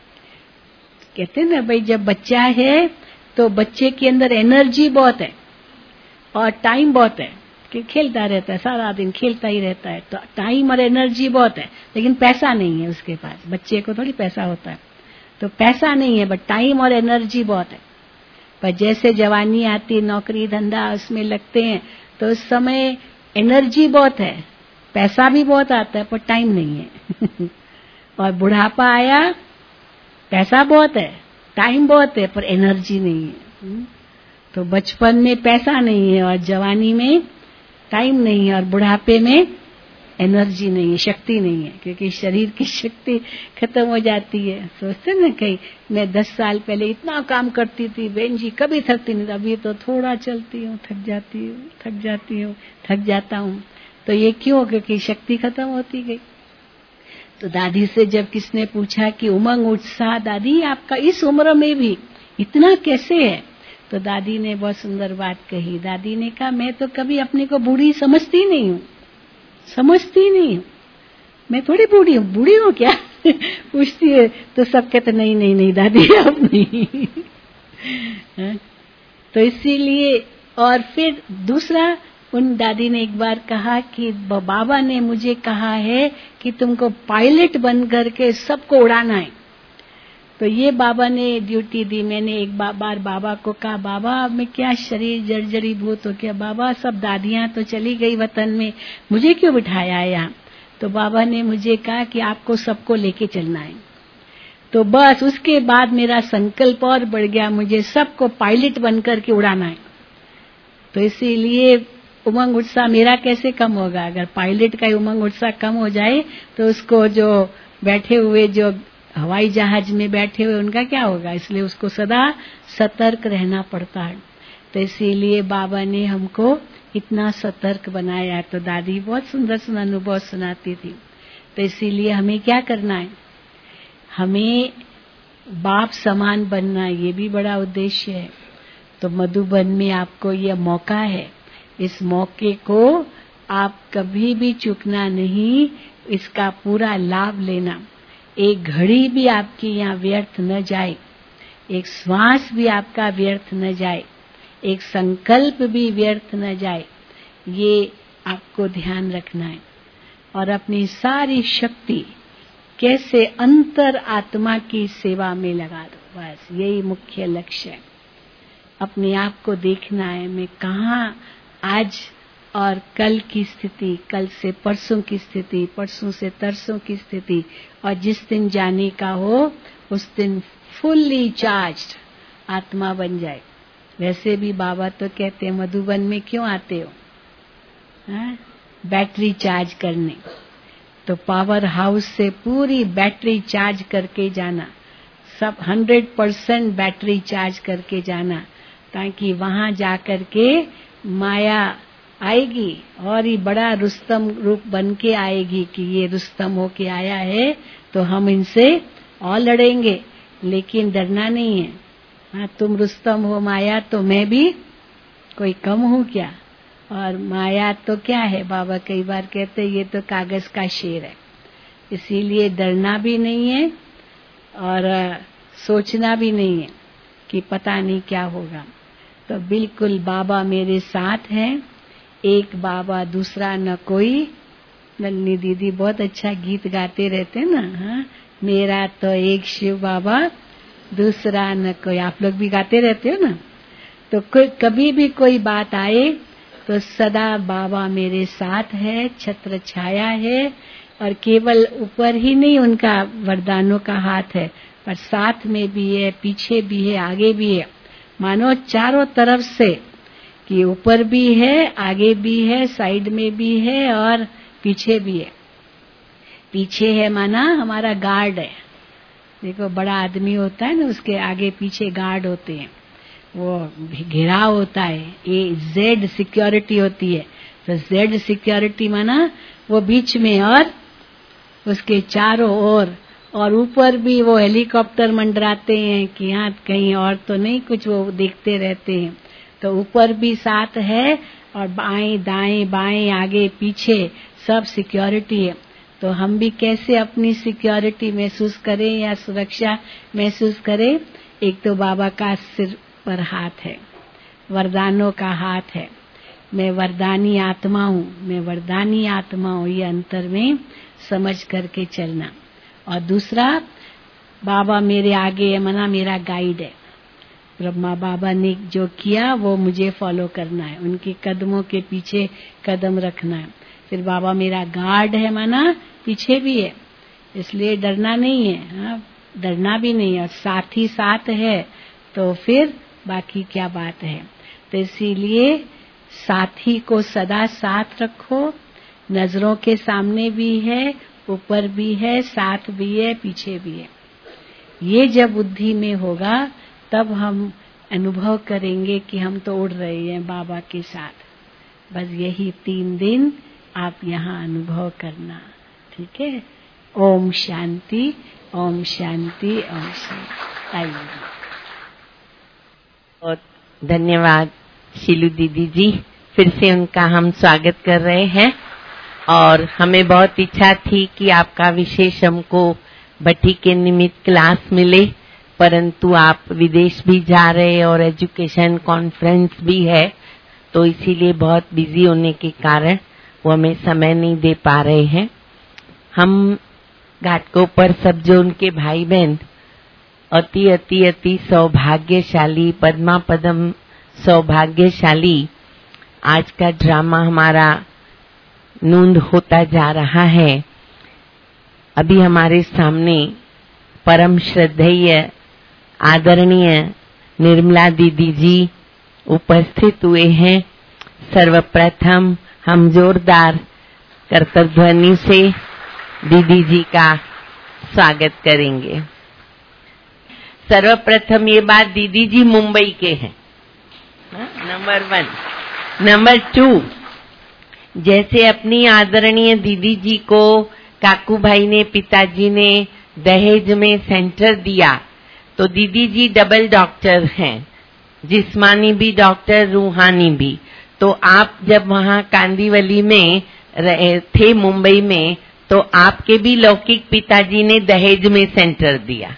कहते हैं ना भाई, जब बच्चा है तो बच्चे के अंदर एनर्जी बहुत है और टाइम बहुत है कि खेलता रहता है, सारा दिन खेलता ही रहता है, तो टाइम और एनर्जी बहुत है, लेकिन पैसा नहीं है उसके पास। बच्चे को थोड़ी पैसा होता है, तो पैसा नहीं है बट टाइम और एनर्जी बहुत है। पर जैसे जवानी आती, नौकरी धंधा उसमें लगते हैं, तो उस समय एनर्जी बहुत है, पैसा भी बहुत आता है, पर टाइम नहीं है। और बुढ़ापा आया, पैसा बहुत है, टाइम बहुत है, पर एनर्जी नहीं है। तो बचपन में पैसा नहीं है और जवानी में टाइम नहीं है और बुढ़ापे में एनर्जी नहीं है, शक्ति नहीं है, क्योंकि शरीर की शक्ति खत्म हो जाती है। सोचते ना कहीं, मैं दस साल पहले इतना काम करती थी बहन जी, कभी थकती नहीं, अभी तो थोड़ा चलती हूँ थक जाती हूँ थक जाती हूँ थक जाता हूँ। तो ये क्यों? क्योंकि शक्ति खत्म होती गई। तो दादी से जब किसने पूछा कि उमंग उत्साह दादी आपका इस उम्र में भी इतना कैसे है, तो दादी ने बहुत सुंदर बात कही। दादी ने कहा, मैं तो कभी अपने को बूढ़ी समझती नहीं हूँ, समझती नहीं हूँ, मैं थोड़ी बूढ़ी हूँ, बूढ़ी हूँ क्या? पूछती है तो सब कहते नहीं नहीं नहीं दादी आप नहीं। तो इसीलिए, और फिर दूसरा, उन दादी ने एक बार कहा कि बाबा ने मुझे कहा है कि तुमको पायलट बन करके सबको उड़ाना है। तो ये बाबा ने ड्यूटी दी। मैंने एक बार बाबा को कहा, बाबा मैं क्या शरीर जर्जरी भूत हो गया, बाबा सब दादियां तो चली गई वतन में, मुझे क्यों बिठाया है यहाँ? तो बाबा ने मुझे कहा कि आपको सबको लेके चलना है। तो बस उसके बाद मेरा संकल्प और बढ़ गया, मुझे सबको पायलट बनकर के उड़ाना है। तो इसीलिए उमंग उत्साह मेरा कैसे कम होगा? अगर पायलट का उमंग उत्साह कम हो जाए तो उसको जो बैठे हुए, जो हवाई जहाज में बैठे हुए, उनका क्या होगा? इसलिए उसको सदा सतर्क रहना पड़ता है। तो इसीलिए बाबा ने हमको इतना सतर्क बनाया। तो दादी बहुत सुंदर सुंदर अनुभव सुनाती थी। तो इसीलिए हमें क्या करना है? हमें बाप समान बनना, ये भी बड़ा उद्देश्य है। तो मधुबन में आपको यह मौका है, इस मौके को आप कभी भी चूकना नहीं, इसका पूरा लाभ लेना। एक घड़ी भी आपकी यहाँ व्यर्थ न जाए, एक श्वास भी आपका व्यर्थ न जाए, एक संकल्प भी व्यर्थ न जाए, ये आपको ध्यान रखना है। और अपनी सारी शक्ति कैसे अंतर आत्मा की सेवा में लगा दो, बस यही मुख्य लक्ष्य है। अपने आप को देखना है, मैं कहाँ आज और कल की स्थिति, कल से परसों की स्थिति, परसों से तरसों की स्थिति, और जिस दिन जाने का हो उस दिन फुल्ली चार्ज्ड आत्मा बन जाए। वैसे भी बाबा तो कहते हैं मधुबन में क्यों आते हो? हाँ? बैटरी चार्ज करने। तो पावर हाउस से पूरी बैटरी चार्ज करके जाना, सब हंड्रेड परसेंट बैटरी चार्ज करके जाना, ताकि वहां जाकर के माया आएगी और ही बड़ा रुस्तम रूप बन के आएगी कि ये रुस्तम होके आया है, तो हम इनसे और लड़ेंगे, लेकिन डरना नहीं है। हाँ, तुम रुस्तम हो माया, तो मैं भी कोई कम हूँ क्या? और माया तो क्या है? बाबा कई बार कहते ये तो कागज का शेर है। इसीलिए डरना भी नहीं है और सोचना भी नहीं है कि पता नहीं क्या होगा। तो बिल्कुल बाबा मेरे साथ हैं, एक बाबा दूसरा न कोई। नन्नी दीदी बहुत अच्छा गीत गाते रहते ना, हाँ, मेरा तो एक शिव बाबा दूसरा न कोई। आप लोग भी गाते रहते हो ना। तो कोई कभी भी कोई बात आए तो सदा बाबा मेरे साथ है, छत्र छाया है। और केवल ऊपर ही नहीं उनका वरदानों का हाथ है, पर साथ में भी है, पीछे भी है, आगे भी है। मानो चारों तरफ से कि ऊपर भी है, आगे भी है, साइड में भी है और पीछे भी है। पीछे है माना हमारा गार्ड है। देखो बड़ा आदमी होता है ना, उसके आगे पीछे गार्ड होते हैं, वो घेराव होता है। ये जेड सिक्योरिटी होती है। तो जेड सिक्योरिटी माना वो बीच में और उसके चारों ओर, और ऊपर भी वो हेलीकॉप्टर मंडराते हैं कि यहाँ कहीं और तो नहीं कुछ, वो देखते रहते हैं। तो ऊपर भी साथ है और बाएं दाएं बाएं आगे पीछे सब सिक्योरिटी है। तो हम भी कैसे अपनी सिक्योरिटी महसूस करें या सुरक्षा महसूस करें? एक तो बाबा का सिर पर हाथ है, वरदानों का हाथ है। मैं वरदानी आत्मा हूँ, मैं वरदानी आत्मा हूँ, ये अंतर में समझ करके चलना। और दूसरा, बाबा मेरे आगे है, मना मेरा गाइड है। ब्रह्मा बाबा ने जो किया वो मुझे फॉलो करना है, उनके कदमों के पीछे कदम रखना है। फिर बाबा मेरा गार्ड है, माना पीछे भी है, इसलिए डरना नहीं है, हाँ, डरना भी नहीं है। और साथ ही साथ है तो फिर बाकी क्या बात है। तो इसीलिए साथी को सदा साथ रखो। नजरों के सामने भी है, ऊपर भी है, साथ भी है, पीछे भी है। ये जब बुद्धि में होगा तब हम अनुभव करेंगे कि हम तो उड़ रहे हैं बाबा के साथ। बस यही तीन दिन आप यहाँ अनुभव करना, ठीक है। ओम शांति, ओम शांति, ओम शांति। आइए। बहुत धन्यवाद शीलू दीदी जी, फिर से उनका हम स्वागत कर रहे हैं। और हमें बहुत इच्छा थी कि आपका विशेष हमको भट्टी के निमित्त क्लास मिले, परंतु आप विदेश भी जा रहे और एजुकेशन कॉन्फ्रेंस भी है, तो इसीलिए बहुत बिजी होने के कारण वो हमें समय नहीं दे पा रहे हैं। हम घाटकों पर सब जो उनके भाई बहन अति अति अति सौभाग्यशाली, पद्मा पदम सौभाग्यशाली, आज का ड्रामा हमारा नूंद होता जा रहा है। अभी हमारे सामने परम श्रद्धेय आदरणीय निर्मला दीदी जी उपस्थित हुए हैं। सर्वप्रथम हम जोरदार करतध्वनि से दीदी जी का स्वागत करेंगे। सर्वप्रथम ये बात, दीदी जी मुंबई के हैं, नंबर वन। नंबर टू, जैसे अपनी आदरणीय दीदी जी को काकू भाई ने, पिताजी ने दहेज में सेंटर दिया, तो दीदी जी डबल डॉक्टर हैं, जिस्मानी भी डॉक्टर, रूहानी भी। तो आप जब वहाँ कांदीवली में रहे थे मुंबई में, तो आपके भी लौकिक पिताजी ने दहेज में सेंटर दिया,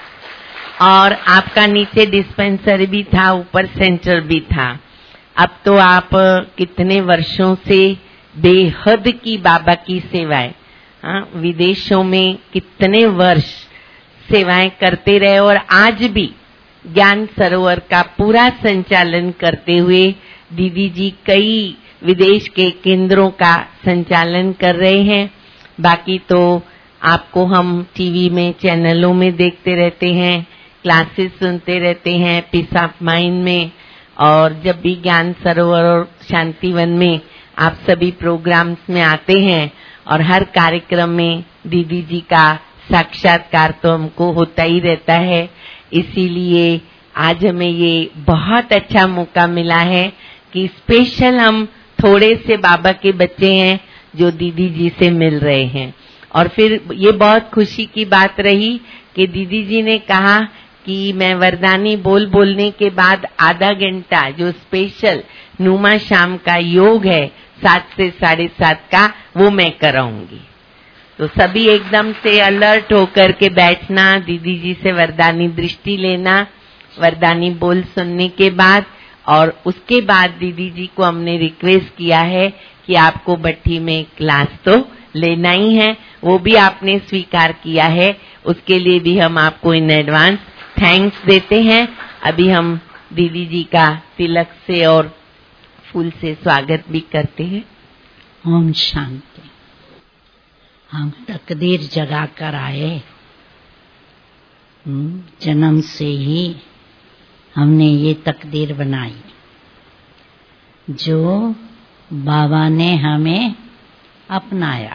और आपका नीचे डिस्पेंसरी भी था, ऊपर सेंटर भी था। अब तो आप कितने वर्षों से बेहद की बाबा की सेवाएं, हाँ, विदेशों में कितने वर्ष सेवाएं करते रहे, और आज भी ज्ञान सरोवर का पूरा संचालन करते हुए दीदी जी कई विदेश के केंद्रों का संचालन कर रहे हैं। बाकी तो आपको हम टीवी में, चैनलों में देखते रहते हैं, क्लासेस सुनते रहते हैं, पीस ऑफ माइंड में, और जब भी ज्ञान सरोवर और शांतिवन में आप सभी प्रोग्राम्स में आते हैं, और हर कार्यक्रम में दीदी जी का साक्षात्कार तो हमको होता ही रहता है। इसीलिए आज हमें ये बहुत अच्छा मौका मिला है कि स्पेशल हम थोड़े से बाबा के बच्चे हैं जो दीदी जी से मिल रहे हैं। और फिर ये बहुत खुशी की बात रही कि दीदी जी ने कहा कि मैं वरदानी बोल बोलने के बाद आधा घंटा जो स्पेशल नुमा शाम का योग है सात से साढ़े सात का, वो मैं कराऊंगी। तो सभी एकदम से अलर्ट होकर के बैठना, दीदी जी से वरदानी दृष्टि लेना, वरदानी बोल सुनने के बाद, और उसके बाद दीदी जी को हमने रिक्वेस्ट किया है कि आपको भट्टी में क्लास तो लेना ही है, वो भी आपने स्वीकार किया है, उसके लिए भी हम आपको इन एडवांस थैंक्स देते हैं। अभी हम दीदी जी का तिलक से और फूल से स्वागत भी करते हैं। ओम शांति। हम तकदीर जगा कर आए, जन्म से ही हमने ये तकदीर बनाई जो बाबा ने हमें अपनाया।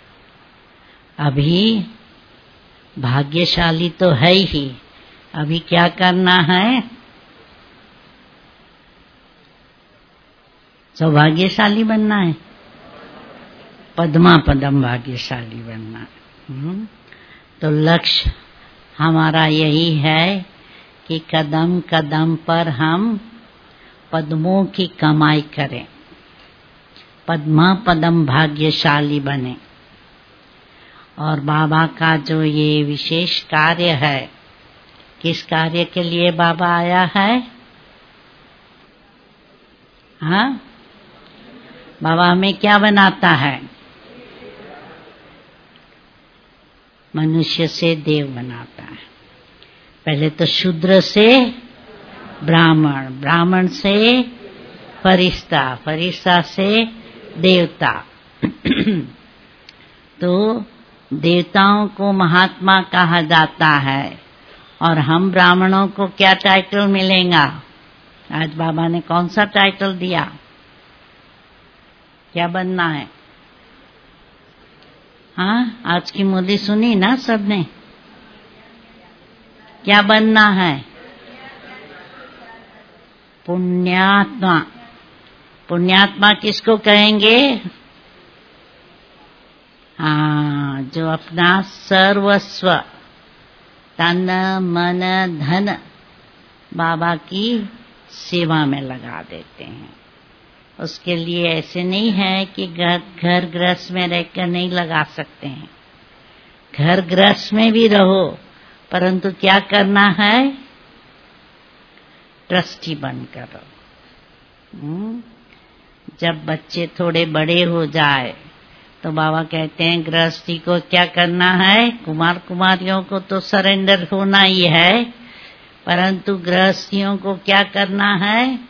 अभी भाग्यशाली तो है ही, अभी क्या करना है? सौभाग्यशाली बनना है, पद्मा पदम भाग्यशाली बनना है। तो लक्ष्य हमारा यही है कि कदम कदम पर हम पद्मों की कमाई करें, पद्मा पदम भाग्यशाली बने। और बाबा का जो ये विशेष कार्य है, किस कार्य के लिए बाबा आया है? हाँ, बाबा हमें क्या बनाता है? मनुष्य से देव बनाता है। पहले तो शूद्र से ब्राह्मण, ब्राह्मण से फरिश्ता, फरिश्ता से देवता। तो देवताओं को महात्मा कहा जाता है और हम ब्राह्मणों को क्या टाइटल मिलेगा? आज बाबा ने कौन सा टाइटल दिया? क्या बनना है? हाँ, आज की मुरली सुनी ना सबने? क्या बनना है? पुण्यात्मा। पुण्यात्मा किसको कहेंगे? हाँ, जो अपना सर्वस्व तन मन धन बाबा की सेवा में लगा देते हैं। उसके लिए ऐसे नहीं है कि घर घर गृहस्थ में रहकर नहीं लगा सकते हैं, घर गृहस्थ में भी रहो, परंतु क्या करना है? ट्रस्टी बनकर रहो। जब बच्चे थोड़े बड़े हो जाए तो बाबा कहते हैं गृहस्थी को क्या करना है? कुमार कुमारियों को तो सरेंडर होना ही है, परंतु गृहस्थियों को क्या करना है?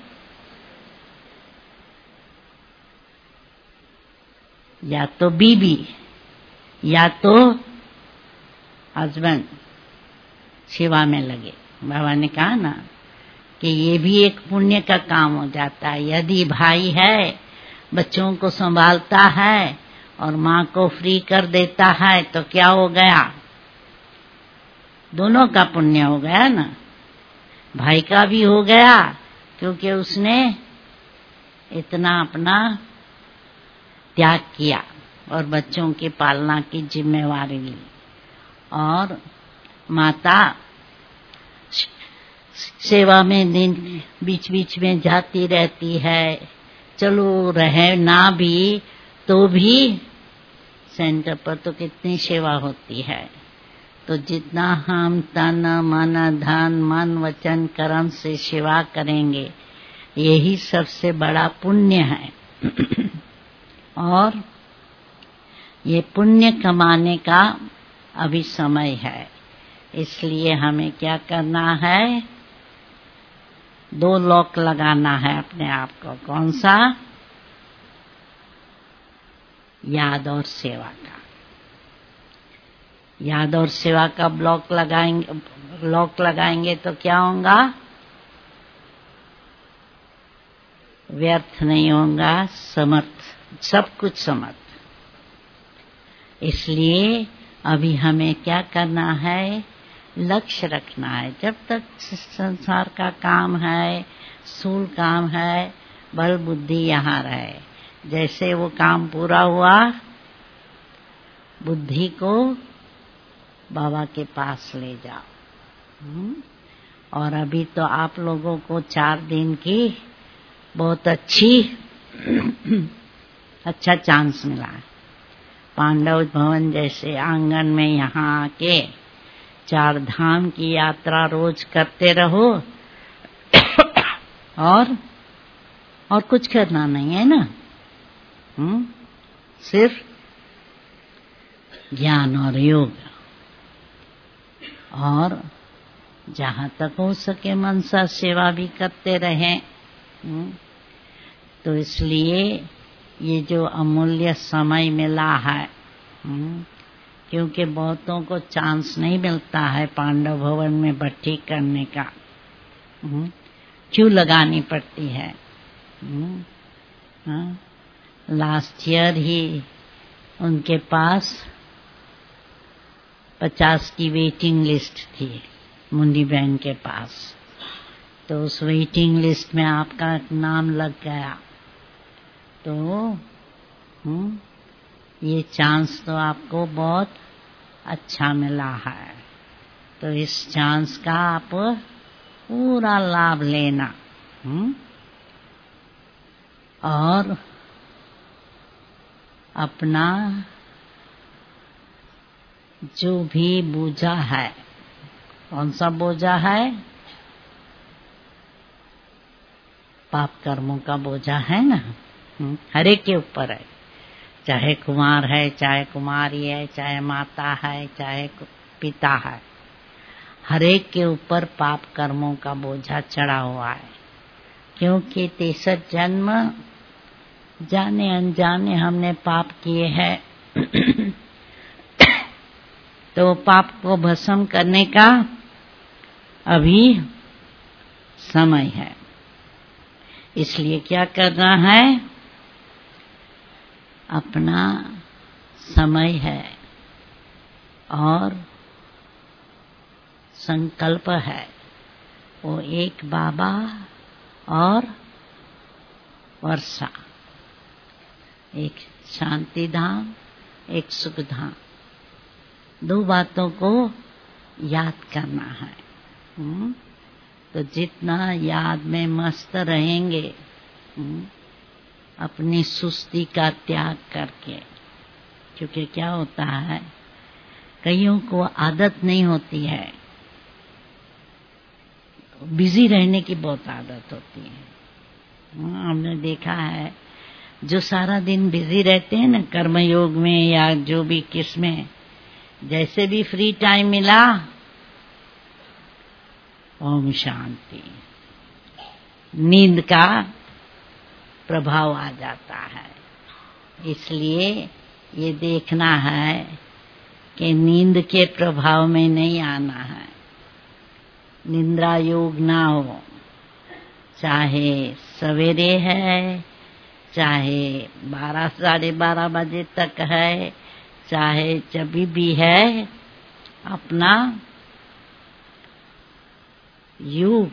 या तो बीबी या तो हस्बैंड सेवा में लगे। बाबा ने कहा ना कि ये भी एक पुण्य का काम हो जाता है। यदि भाई है, बच्चों को संभालता है और माँ को फ्री कर देता है तो क्या हो गया? दोनों का पुण्य हो गया ना। भाई का भी हो गया क्योंकि उसने इतना अपना त्याग किया और बच्चों की पालना की जिम्मेवारी ली। और माता सेवा में दिन बीच बीच में जाती रहती है, चलो रहे ना भी तो भी सेंटर पर तो कितनी सेवा होती है। तो जितना हम तन मन धन मन वचन कर्म से सेवा करेंगे, यही सबसे बड़ा पुण्य है। और ये पुण्य कमाने का अभी समय है, इसलिए हमें क्या करना है? दो लॉक लगाना है अपने आप को। कौन सा? याद और सेवा का। याद और सेवा का ब्लॉक लगाएंगे, लॉक लगाएंगे तो क्या होगा? व्यर्थ नहीं होगा, समर्थ, सब कुछ समर्थ। इसलिए अभी हमें क्या करना है? लक्ष्य रखना है। जब तक संसार का काम है, स्थूल काम है, बल बुद्धि यहाँ रहे। जैसे वो काम पूरा हुआ, बुद्धि को बाबा के पास ले जाओ। और अभी तो आप लोगों को चार दिन की बहुत अच्छी अच्छा चांस मिला है। पांडव भवन जैसे आंगन में यहाँ आके चार धाम की यात्रा रोज करते रहो और और कुछ करना नहीं है ना। हुँ? सिर्फ ज्ञान और योग, और जहाँ तक हो सके मनसा सेवा भी करते रहें। तो इसलिए ये जो अमूल्य समय मिला है, क्योंकि बहुतों को चांस नहीं मिलता है पांडव भवन में भट्टी करने का, क्यों लगानी पड़ती है। लास्ट ईयर ही उनके पास पचास की वेटिंग लिस्ट थी मुंडी बहन के पास, तो उस वेटिंग लिस्ट में आपका नाम लग गया। तो हुँ, ये चांस तो आपको बहुत अच्छा मिला है, तो इस चांस का आप पूरा लाभ लेना। हुँ? और अपना जो भी बोझा है, कौन सा बोझा है, पाप कर्मों का बोझा है ना, हर एक के ऊपर है, चाहे कुमार है, चाहे कुमारी है, चाहे माता है, चाहे पिता है, हर एक के ऊपर पाप कर्मों का बोझा चढ़ा हुआ है। क्योंकि तेसठ जन्म जाने अनजाने हमने पाप किए हैं तो पाप को भस्म करने का अभी समय है। इसलिए क्या करना है, अपना समय है और संकल्प है, वो एक बाबा और वर्षा, एक शांति धाम, एक सुख धाम, दो बातों को याद करना है। हुँ? तो जितना याद में मस्त रहेंगे, हुँ? अपनी सुस्ती का त्याग करके, क्योंकि क्या होता है, कईयों को आदत नहीं होती है, बिजी रहने की बहुत आदत होती है। हमने देखा है जो सारा दिन बिजी रहते हैं ना कर्मयोग में या जो भी किसमें, जैसे भी फ्री टाइम मिला ओम शांति, नींद का प्रभाव आ जाता है। इसलिए ये देखना है कि नींद के प्रभाव में नहीं आना है, निद्रा योग ना हो, चाहे सवेरे है, चाहे बारह साढ़े बारह बजे तक है, चाहे जब भी है, अपना योग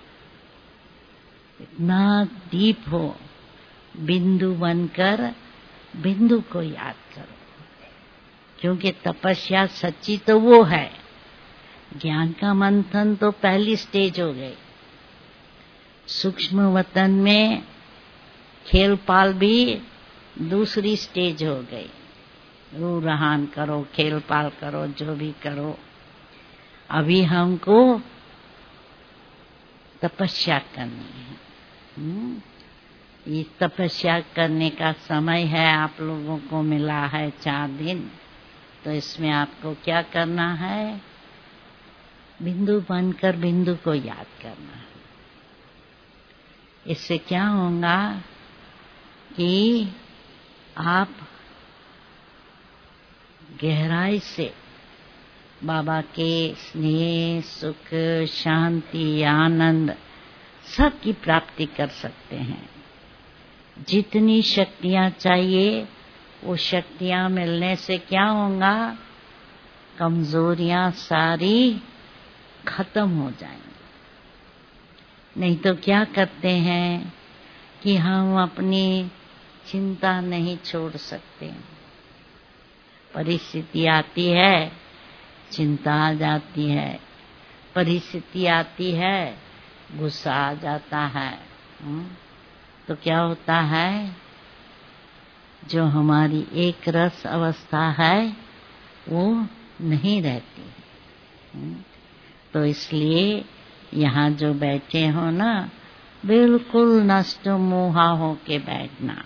इतना डीप हो, बिंदु बनकर बिंदु को याद करो। क्योंकि तपस्या सच्ची तो वो है, ज्ञान का मंथन तो पहली स्टेज हो गई, सूक्ष्म वतन में खेल पाल भी दूसरी स्टेज हो गई। रू रहान करो, खेल पाल करो, जो भी करो, अभी हमको तपस्या करनी है। ये तपस्या करने का समय है, आप लोगों को मिला है चार दिन, तो इसमें आपको क्या करना है, बिंदु बनकर बिंदु को याद करना है। इससे क्या होगा कि आप गहराई से बाबा के स्नेह, सुख, शांति, आनंद सब की प्राप्ति कर सकते हैं। जितनी शक्तियां चाहिए वो शक्तियां मिलने से क्या होगा, कमजोरियां सारी खत्म हो जाएंगी। नहीं तो क्या करते हैं कि हम अपनी चिंता नहीं छोड़ सकते, परिस्थिति आती है चिंता आ जाती है, परिस्थिति आती है गुस्सा आ जाता है। तो क्या होता है, जो हमारी एक रस अवस्था है वो नहीं रहती। तो इसलिए यहाँ जो बैठे हो ना, बिल्कुल नष्ट मोहा होके बैठना।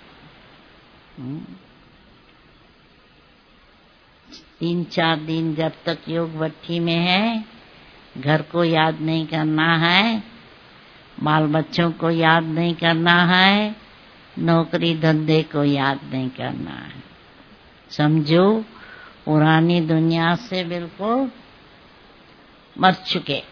तीन चार दिन जब तक योग भट्ठी में है, घर को याद नहीं करना है, बाल बच्चों को याद नहीं करना है, नौकरी धंधे को याद नहीं करना है। समझो पुरानी दुनिया से बिल्कुल मर चुके,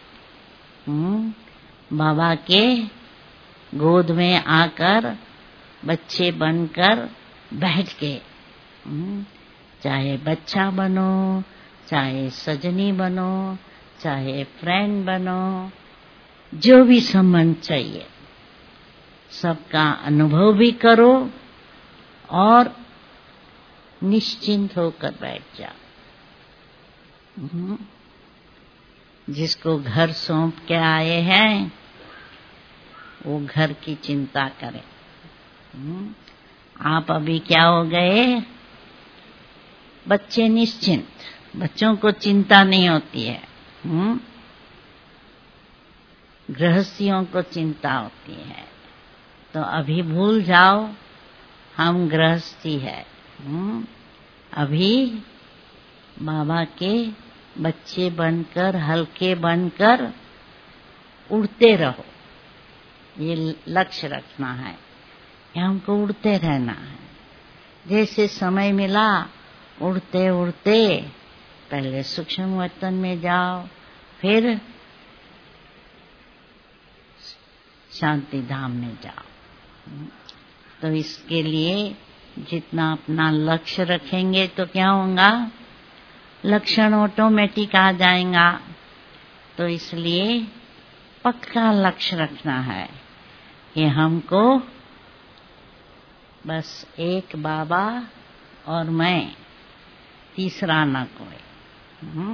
बाबा के गोद में आकर बच्चे बनकर बैठ के, चाहे बच्चा बनो, चाहे सजनी बनो, चाहे फ्रेंड बनो, जो भी संबंध चाहिए सबका अनुभव भी करो और निश्चिंत होकर बैठ जाओ। जिसको घर सौंप के आए हैं वो घर की चिंता करे। आप अभी क्या हो गए, बच्चे निश्चिंत, बच्चों को चिंता नहीं होती है, गृहस्थियों को चिंता होती है। तो अभी भूल जाओ हम गृहस्थी है, अभी बाबा के बच्चे बनकर, हल्के बनकर उड़ते रहो। ये लक्ष्य रखना है कि हमको उड़ते रहना है। जैसे समय मिला उड़ते उड़ते पहले सूक्ष्म वतन में जाओ, फिर शांति धाम में जाओ। तो इसके लिए जितना अपना लक्ष्य रखेंगे तो क्या होगा, लक्षण ऑटोमेटिक आ जाएगा। तो इसलिए पक्का लक्ष्य रखना है कि हमको बस एक बाबा और मैं, तीसरा न कोई।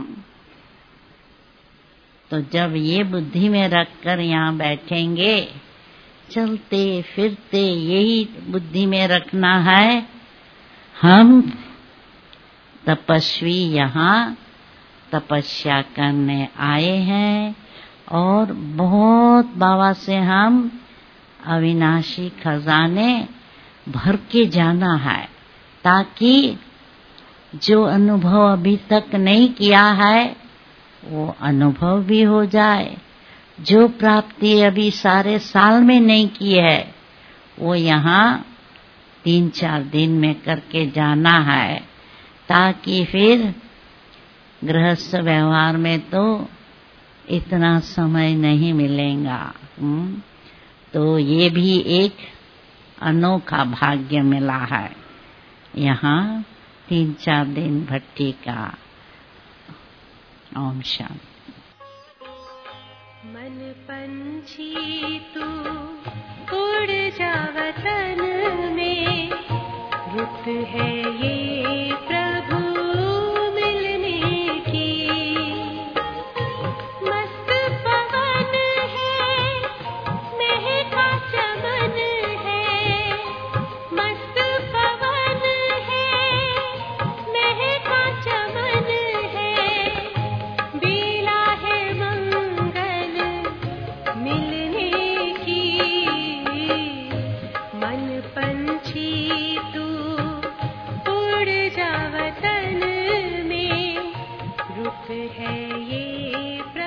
तो जब ये बुद्धि में रखकर यहाँ बैठेंगे, चलते फिरते यही बुद्धि में रखना है, हम तपस्वी यहाँ तपस्या करने आए हैं और बहुत बाबा से हम अविनाशी खजाने भर के जाना है, ताकि जो अनुभव अभी तक नहीं किया है वो अनुभव भी हो जाए, जो प्राप्ति अभी सारे साल में नहीं की है वो यहाँ तीन चार दिन में करके जाना है, ताकि फिर गृहस्थ व्यवहार में तो इतना समय नहीं मिलेगा। तो ये भी एक अनोखा भाग्य मिला है यहाँ तीन चार दिन भट्टी का। ओम शांति। मन पंछी तू उड़ जा वतन में, रुत है ये प्रभु मिलने की। मस्त पवन है, महका चमन है, मस्त पवन है, महका चमन है, बेला है मंगल मिलने की। मन पंछी तू उड़ जा वतन में, रुत है ये